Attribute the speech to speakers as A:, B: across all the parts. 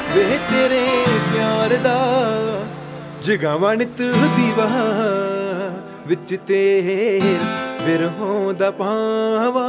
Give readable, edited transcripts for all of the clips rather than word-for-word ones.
A: ਵੇ ਤੇਰੇ ਪਿਆਰ ਦਾ ਜਗਾਵਾਂ ਨਿਤ ਦੀਵਾ ਵਿੱਚ ਤੇਰ ਬਿਰਹੋਂ ਦਾ ਪਾਵਾ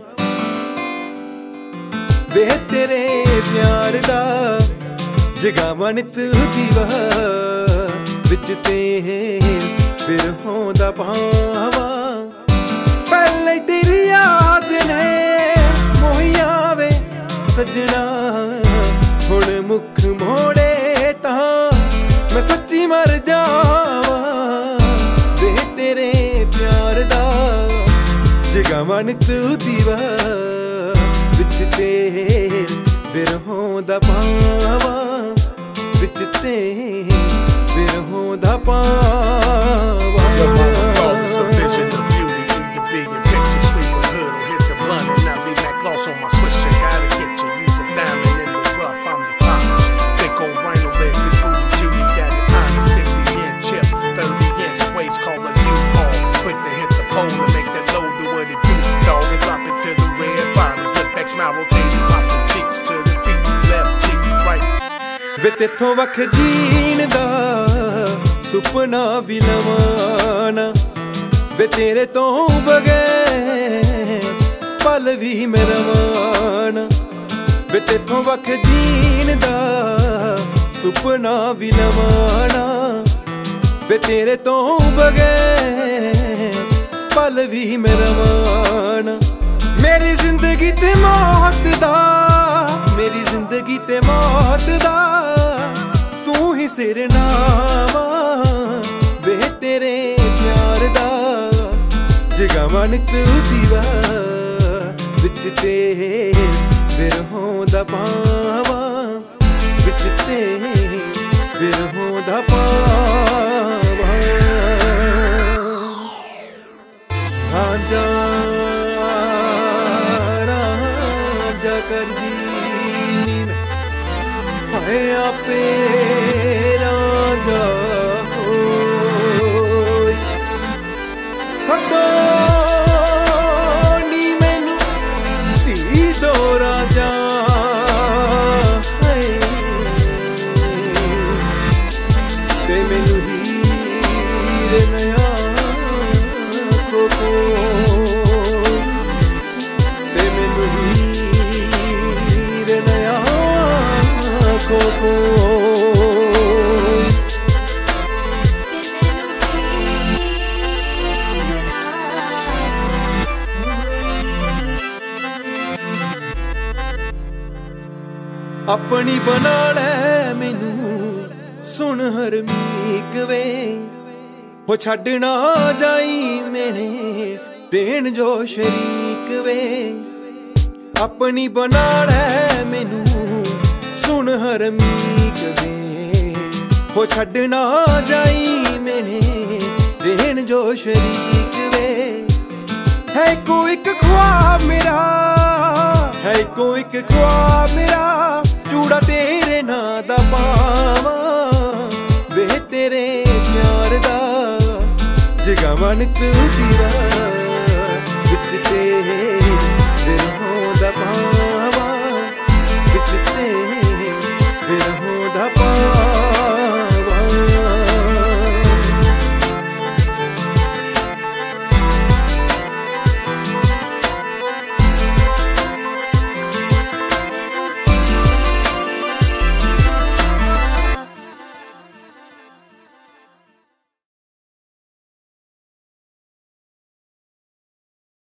A: ਵੇ ਤੇਰੇ ਪਿਆਰ ਦਾ ਜਗਾਵਾਂ ਨਿਤ ਦੀਵਾ ਵਿੱਚ ਤੇਰ ਬਿਰਹੋਂ ਦਾ ਪਾਵਾ ਪਹਿਲੇ ਤੇਰੀ ਯਾਦ ਨੇ ਮੋਹੀਆਂ ਵੇ ਸੱਜਣਾ ਹੁਣ ਮੁੱਖ ਮੋੜੇ ਤਾਂ ਮੈਂ ਸੱਚੀ ਮਰ ਜਾਵਾਂ ਵੇ ਤੇਰੇ ਪਿਆਰ ਦਾ ਜਗਾਵਾਂ ਨਿਤ ਦੀਵਾ ਵਿੱਚ ਤੇਰ ਬਿਰਹੋਂ ਦਾ ਪਾਵਾ ਵਿੱਚ ਤੇਰ ਬਿਰਹੋਂ ਦਾ ਪਾਵਾ
B: Regardless of vision or beauty, need to be in picture. Sweep a hood or hit the blunt and now leave that gloss on my swisher. Gotta get you, use a diamond in the rough, I'm the polish. Thick old rhino legs, big booty Judy, got it honest. 50-inch chips, 30-inch waist, call a U-Haul. Quick to hit the pole and make that load do what it do, dog, and drop it to the red bottoms. Look back, smile, rotating, pop the cheeks to the beat, left cheek, right.
A: ਵੇ ਤੇਥੋਂ ਵੱਖ ਜੀਣ ਦਾ ਸੁਪਨਾ ਵੀ ਲਵਾਂ ਵੇ ਤੇਰੇ ਤੋਂ ਬਗੈਰ ਪਲ ਵੀ ਮੈਂ ਰਵਾਂ ਨਾ ਵੇ ਤੇਥੋਂ ਵੱਖ ਜੀਣ ਦਾ ਸੁਪਨਾ ਵੀ ਲਵਾਂ ਵੇ ਤੇਰੇ ਤੋਂ ਬਗੈਰ ਪਲ ਵੀ ਮੈਂ ਰਵਾਂ ਨਾ ਮੇਰੀ ਜ਼ਿੰਦਗੀ ਤੇ ਮੌਤ ਦਾ ਮੇਰੀ ਜ਼ਿੰਦਗੀ ਤੇ ਮੌਤ ਦਾ ਤੂੰ ਹੀ ਸਿਰਨਾਵਾ ਵੇ ਤੇਰੇ ਪਿਆਰ ਦਾ ਜਗਾਵਾਂ ਨਿਤ ਦੀਵਾ ਵਿੱਚ ਤੇਰ ਬਿਰਹੋਂ ਦਾ ਪਾਵਾ ਵਿੱਚ ਤੇਰ ਬਿਰਹੋਂ ਦਾ ਪਾਵਾ ਰਾਂਝਾ ਰਾਂਝਾ ਕਰਦੀ ਨੀ ਹਾਏ ਆਪੇ ਰਾਂਝਾ ਹੋਈ ਸਦਾ ਨੀ ਮੈਨੂੰ ਧੀ ਦੋ ਰਾਂਝਾ ਹਾਏ ਤੇ ਮੈਨੂੰ ਹੀਰ ਨਇਆ ਕੋਕੋ ਤੇ ਮੈਨੂੰ ਹੀਰ ਨਇਆ ਕੋਕੋ ਆਪਣੀ ਬਣਾ ਲੈ ਮੈਨੂੰ ਸੁਣ ਹਰਮੀਕ ਵੇ ਹੋ ਛੱਡ ਨਾ ਜਾਈ ਮੈਨੇ ਦੇਣ ਜੋ ਸ਼ਰੀਕ ਵੇ ਆਪਣੀ ਬਣਾ ਲੈ ਮੈਨੂੰ ਸੁਣ ਹਰਮੀਕ ਵੇ ਹੋ ਛੱਡ ਨਾ ਜਾਈ ਮੈਨੇ ਦੇਣ ਜੋ ਸ਼ਰੀਕ ਵੇ ਹੈ ਕੋਈ ਇੱਕ ख्वाब ਮੇਰਾ ਹੈ ਕੋਈ ਇੱਕ ख्वाब ਮੇਰਾ ਚੂੜਾ ਤੇਰੇ ਨਾਂ ਦਾ ਪਾਵਾਂ ਵੇ ਤੇਰੇ ਪਿਆਰ ਦਾ ਜਗਾਵਾਂ ਨਿਤ ਦੀਵਾ ਵਿੱਚ ਤੇਰ ਬਿਰਹੋਂ ਦਾ ਪਾਵਾ